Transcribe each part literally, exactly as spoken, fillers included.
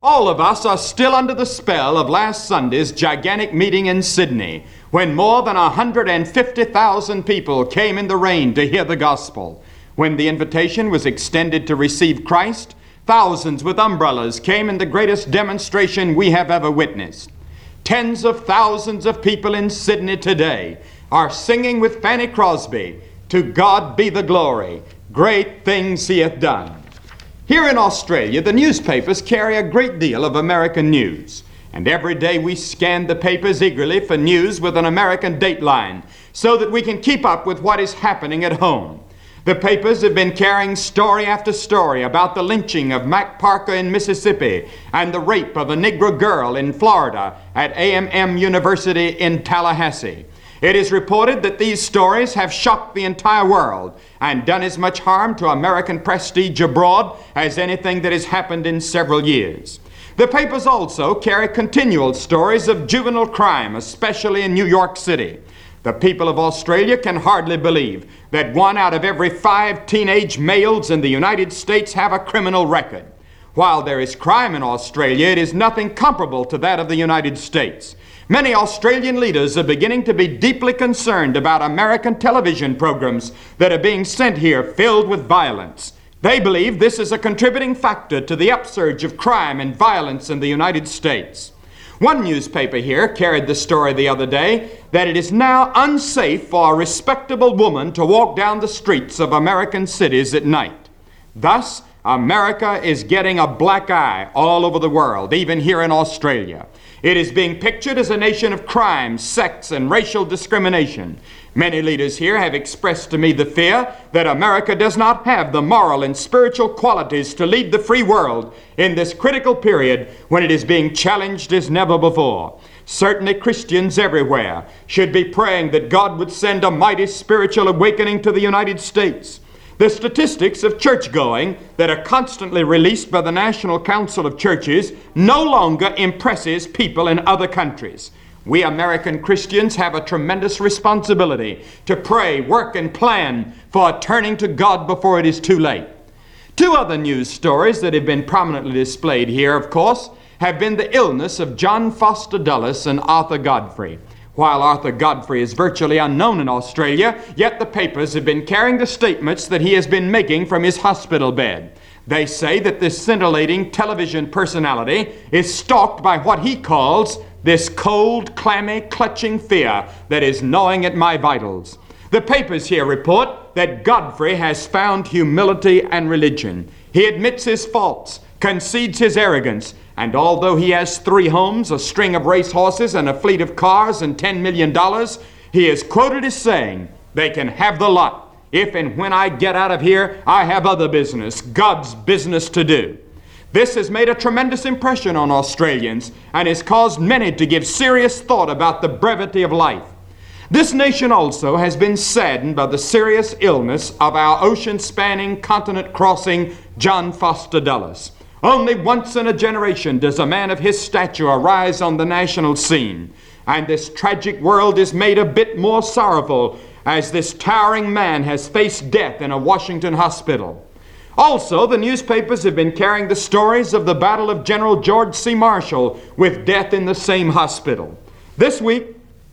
All of us are still under the spell of last Sunday's gigantic meeting in Sydney, when more than one hundred fifty thousand people came in the rain to hear the gospel. When the invitation was extended to receive Christ, thousands with umbrellas came in the greatest demonstration we have ever witnessed. Tens of thousands of people in Sydney today are singing with Fanny Crosby, "To God be the glory, great things he hath done." Here in Australia, the newspapers carry a great deal of American news, and every day we scan the papers eagerly for news with an American dateline so that we can keep up with what is happening at home. The papers have been carrying story after story about the lynching of Mac Parker in Mississippi and the rape of a Negro girl in Florida at A and M University in Tallahassee. It is reported that these stories have shocked the entire world and done as much harm to American prestige abroad as anything that has happened in several years. The papers also carry continual stories of juvenile crime, especially in New York City. The people of Australia can hardly believe that one out of every five teenage males in the United States have a criminal record. While there is crime in Australia, it is nothing comparable to that of the United States. Many Australian leaders are beginning to be deeply concerned about American television programs that are being sent here filled with violence. They believe this is a contributing factor to the upsurge of crime and violence in the United States. One newspaper here carried the story the other day that it is now unsafe for a respectable woman to walk down the streets of American cities at night. Thus, America is getting a black eye all over the world, even here in Australia. It is being pictured as a nation of crime, sex, and racial discrimination. Many leaders here have expressed to me the fear that America does not have the moral and spiritual qualities to lead the free world in this critical period when it is being challenged as never before. Certainly Christians everywhere should be praying that God would send a mighty spiritual awakening to the United States. The statistics of church-going that are constantly released by the National Council of Churches no longer impresses people in other countries. We American Christians have a tremendous responsibility to pray, work, and plan for turning to God before it is too late. Two other news stories that have been prominently displayed here, of course, have been the illness of John Foster Dulles and Arthur Godfrey. While Arthur Godfrey is virtually unknown in Australia, yet the papers have been carrying the statements that he has been making from his hospital bed. They say that this scintillating television personality is stalked by what he calls this cold, clammy, clutching fear that is gnawing at my vitals. The papers here report that Godfrey has found humility and religion. He admits his faults, concedes his arrogance, and although he has three homes, a string of racehorses, and a fleet of cars, and ten million dollars, he is quoted as saying, "They can have the lot. If and when I get out of here, I have other business, God's business to do." This has made a tremendous impression on Australians and has caused many to give serious thought about the brevity of life. This nation also has been saddened by the serious illness of our ocean-spanning, continent-crossing John Foster Dulles. Only once in a generation does a man of his stature arise on the national scene, and this tragic world is made a bit more sorrowful as this towering man has faced death in a Washington hospital. Also, the newspapers have been carrying the stories of the battle of General George C. Marshall with death in the same hospital. This week,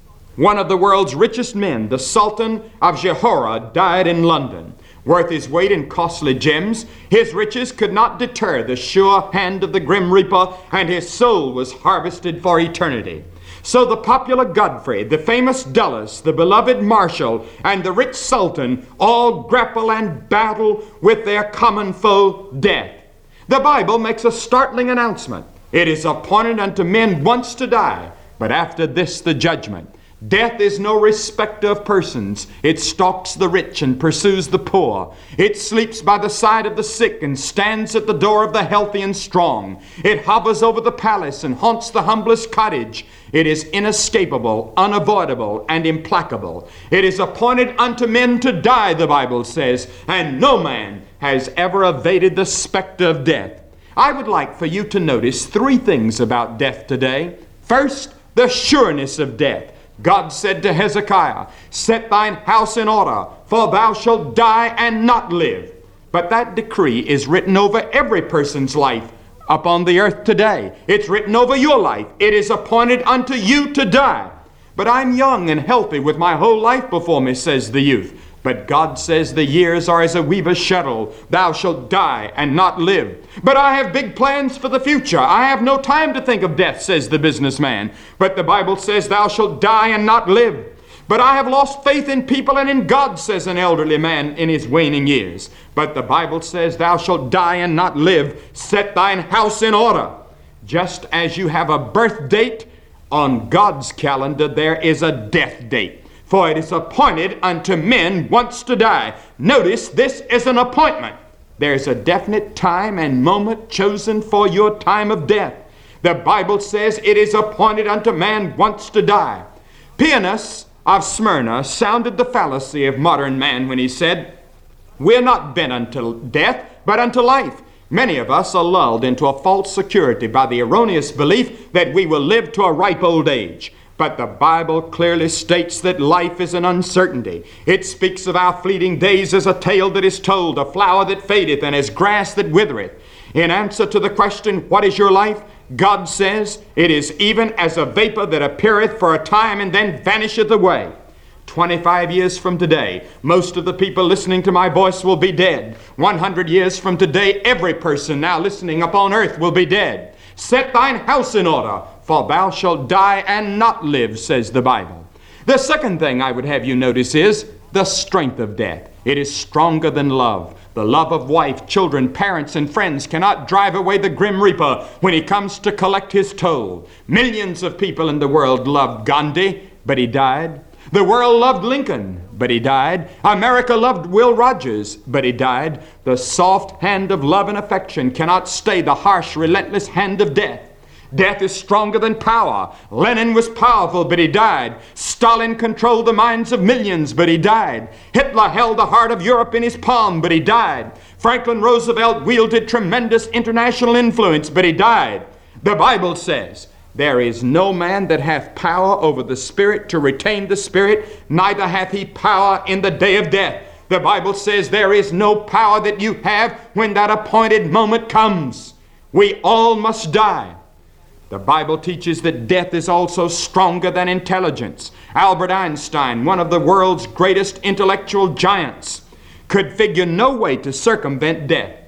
one of the world's richest men, the Sultan of Johor, died in London. Worth his weight in costly gems, his riches could not deter the sure hand of the grim reaper, and his soul was harvested for eternity. So the popular Godfrey, the famous Dulles, the beloved Marshall, and the rich Sultan all grapple and battle with their common foe, death. The Bible makes a startling announcement. It is appointed unto men once to die, but after this the judgment. Death is no respecter of persons. It stalks the rich and pursues the poor. It sleeps by the side of the sick and stands at the door of the healthy and strong. It hovers over the palace and haunts the humblest cottage. It is inescapable, unavoidable, and implacable. It is appointed unto men to die, the Bible says, and no man has ever evaded the specter of death. I would like for you to notice three things about death today. First, the sureness of death. God said to Hezekiah, "Set thine house in order, for thou shalt die and not live." But that decree is written over every person's life upon the earth today. It's written over your life. It is appointed unto you to die. But I'm young and healthy with my whole life before me, says the youth. But God says the years are as a weaver's shuttle. Thou shalt die and not live. But I have big plans for the future. I have no time to think of death, says the businessman. But the Bible says thou shalt die and not live. But I have lost faith in people and in God, says an elderly man in his waning years. But the Bible says thou shalt die and not live. Set thine house in order. Just as you have a birth date, on God's calendar there is a death date. For it is appointed unto men once to die. Notice, this is an appointment. There's a definite time and moment chosen for your time of death. The Bible says it is appointed unto man once to die. Pianus of Smyrna sounded the fallacy of modern man when he said, we're not bent unto death, but unto life. Many of us are lulled into a false security by the erroneous belief that we will live to a ripe old age. But the Bible clearly states that life is an uncertainty. It speaks of our fleeting days as a tale that is told, a flower that fadeth, and as grass that withereth. In answer to the question, what is your life? God says, it is even as a vapor that appeareth for a time and then vanisheth away. twenty-five years from today, most of the people listening to my voice will be dead. one hundred years from today, every person now listening upon earth will be dead. Set thine house in order, for thou shalt die and not live, says the Bible. The second thing I would have you notice is the strength of death. It is stronger than love. The love of wife, children, parents, and friends cannot drive away the grim reaper when he comes to collect his toll. Millions of people in the world loved Gandhi, but he died. The world loved Lincoln, but he died. America loved Will Rogers, but he died. The soft hand of love and affection cannot stay the harsh, relentless hand of death. Death is stronger than power. Lenin was powerful, but he died. Stalin controlled the minds of millions, but he died. Hitler held the heart of Europe in his palm, but he died. Franklin Roosevelt wielded tremendous international influence, but he died. The Bible says, there is no man that hath power over the Spirit to retain the Spirit, neither hath he power in the day of death. The Bible says there is no power that you have when that appointed moment comes. We all must die. The Bible teaches that death is also stronger than intelligence. Albert Einstein, one of the world's greatest intellectual giants, could figure no way to circumvent death.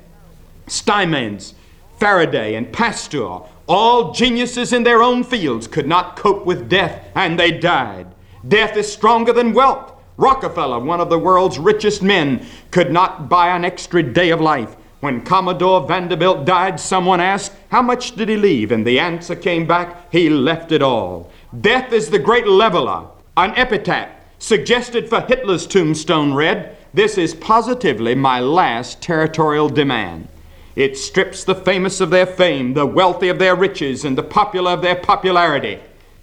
Steinmetz, Faraday, and Pasteur, all geniuses in their own fields, could not cope with death, and they died. Death is stronger than wealth. Rockefeller, one of the world's richest men, could not buy an extra day of life. When Commodore Vanderbilt died, someone asked, how much did he leave? And the answer came back, he left it all. Death is the great leveler. An epitaph suggested for Hitler's tombstone read, this is positively my last territorial demand. It strips the famous of their fame, the wealthy of their riches, and the popular of their popularity.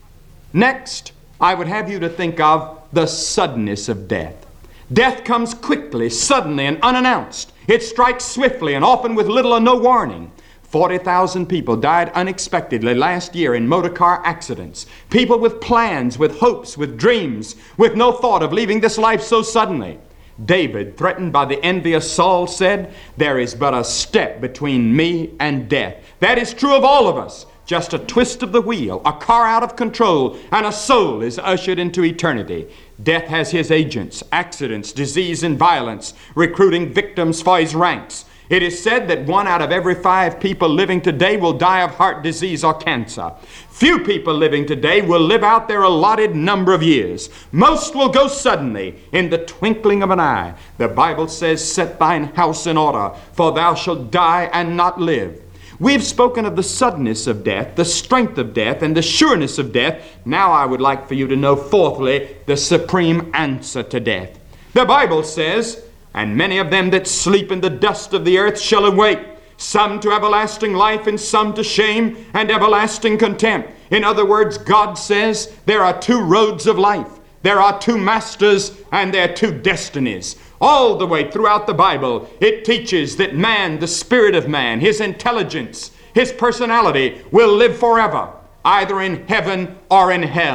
Next, I would have you to think of the suddenness of death. Death comes quickly, suddenly, and unannounced. It strikes swiftly and often with little or no warning. forty thousand people died unexpectedly last year in motor car accidents. People with plans, with hopes, with dreams, with no thought of leaving this life so suddenly. David, threatened by the envious Saul, said, there is but a step between me and death. That is true of all of us. Just a twist of the wheel, a car out of control, and a soul is ushered into eternity. Death has his agents, accidents, disease, and violence, recruiting victims for his ranks. It is said that one out of every five people living today will die of heart disease or cancer. Few people living today will live out their allotted number of years. Most will go suddenly, in the twinkling of an eye. The Bible says, set thine house in order, for thou shalt die and not live. We've spoken of the suddenness of death, the strength of death, and the sureness of death. Now I would like for you to know, fourthly, the supreme answer to death. The Bible says, and many of them that sleep in the dust of the earth shall awake, some to everlasting life and some to shame and everlasting contempt. In other words, God says there are two roads of life. There are two masters and there are two destinies. All the way throughout the Bible, it teaches that man, the spirit of man, his intelligence, his personality will live forever, either in heaven or in hell.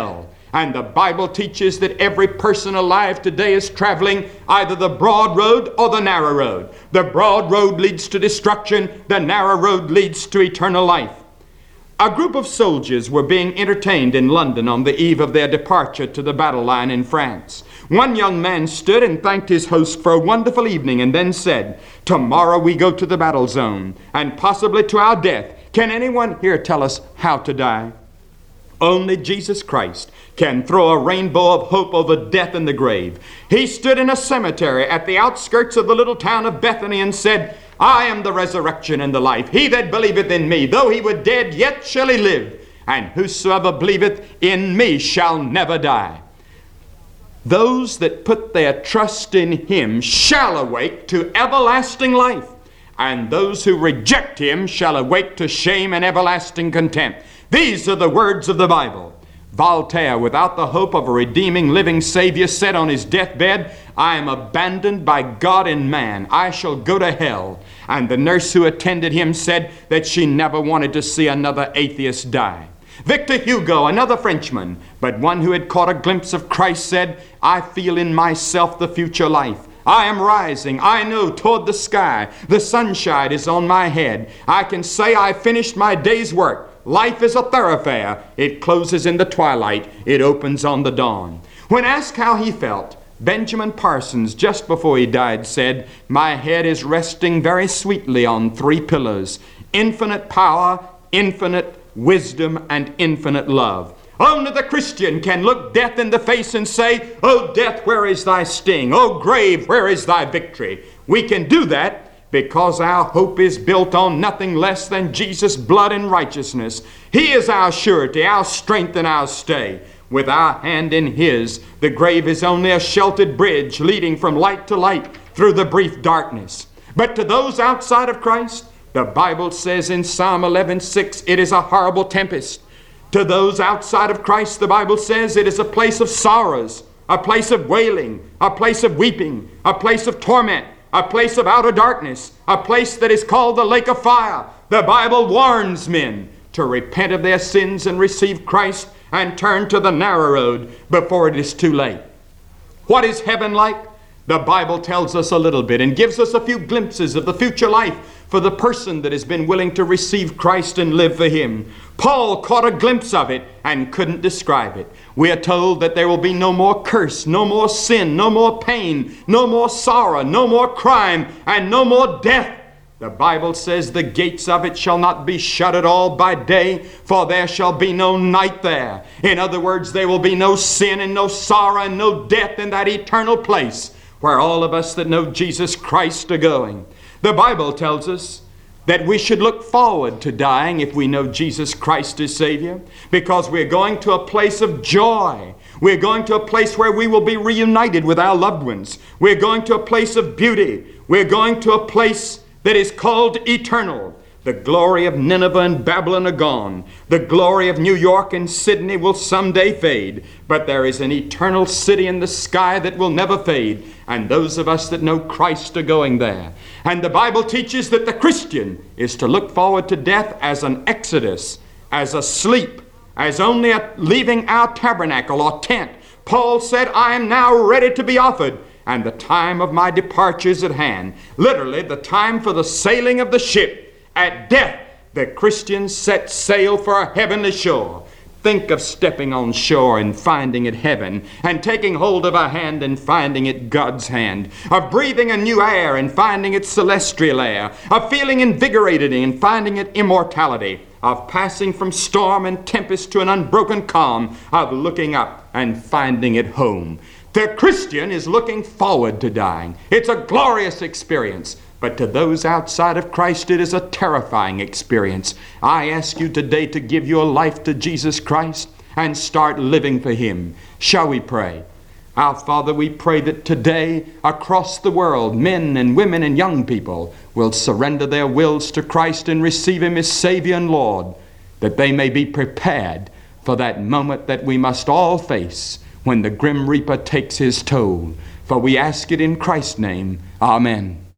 And the Bible teaches that every person alive today is traveling either the broad road or the narrow road. The broad road leads to destruction. The narrow road leads to eternal life. A group of soldiers were being entertained in London on the eve of their departure to the battle line in France. One young man stood and thanked his host for a wonderful evening and then said, "Tomorrow we go to the battle zone, and possibly to our death. Can anyone here tell us how to die?" Only Jesus Christ can throw a rainbow of hope over death and the grave. He stood in a cemetery at the outskirts of the little town of Bethany and said, "I am the resurrection and the life. He that believeth in me, though he were dead, yet shall he live. And whosoever believeth in me shall never die." Those that put their trust in him shall awake to everlasting life, and those who reject him shall awake to shame and everlasting contempt. These are the words of the Bible. Voltaire, without the hope of a redeeming living Savior, said on his deathbed, "I am abandoned by God and man. I shall go to hell." And the nurse who attended him said that she never wanted to see another atheist die. Victor Hugo, another Frenchman, but one who had caught a glimpse of Christ, said, "I feel in myself the future life. I am rising, I know, toward the sky. The sunshine is on my head. I can say I finished my day's work. Life is a thoroughfare. It closes in the twilight. It opens on the dawn." When asked how he felt, Benjamin Parsons, just before he died, said, "My head is resting very sweetly on three pillars: infinite power, infinite wisdom, and infinite love." Only the Christian can look death in the face and say, "O death, where is thy sting? O grave, where is thy victory?" We can do that because our hope is built on nothing less than Jesus' blood and righteousness. He is our surety, our strength, and our stay. With our hand in his, the grave is only a sheltered bridge leading from light to light through the brief darkness. But to those outside of Christ, the Bible says in Psalm eleven six, it is a horrible tempest. To those outside of Christ, the Bible says it is a place of sorrows, a place of wailing, a place of weeping, a place of torment, a place of outer darkness, a place that is called the lake of fire. The Bible warns men to repent of their sins and receive Christ and turn to the narrow road before it is too late. What is heaven like? The Bible tells us a little bit and gives us a few glimpses of the future life for the person that has been willing to receive Christ and live for him. Paul caught a glimpse of it and couldn't describe it. We are told that there will be no more curse, no more sin, no more pain, no more sorrow, no more crime, and no more death. The Bible says the gates of it shall not be shut at all by day, for there shall be no night there. In other words, there will be no sin and no sorrow and no death in that eternal place where all of us that know Jesus Christ are going. The Bible tells us that we should look forward to dying if we know Jesus Christ is Savior, because we're going to a place of joy. We're going to a place where we will be reunited with our loved ones. We're going to a place of beauty. We're going to a place that is called eternal. The glory of Nineveh and Babylon are gone. The glory of New York and Sydney will someday fade. But there is an eternal city in the sky that will never fade. And those of us that know Christ are going there. And the Bible teaches that the Christian is to look forward to death as an exodus, as a sleep, as only a leaving our tabernacle or tent. Paul said, "I am now ready to be offered, and the time of my departure is at hand." Literally, the time for the sailing of the ship. At death, the Christians set sail for a heavenly shore. Think of stepping on shore and finding it heaven, and taking hold of a hand and finding it God's hand, of breathing a new air and finding it celestial air, of feeling invigorated and finding it immortality, of passing from storm and tempest to an unbroken calm, of looking up and finding it home. The Christian is looking forward to dying. It's a glorious experience. But to those outside of Christ, it is a terrifying experience. I ask you today to give your life to Jesus Christ and start living for him. Shall we pray? Our Father, we pray that today across the world, men and women and young people will surrender their wills to Christ and receive him as Savior and Lord, that they may be prepared for that moment that we must all face when the grim reaper takes his toll. For we ask it in Christ's name. Amen.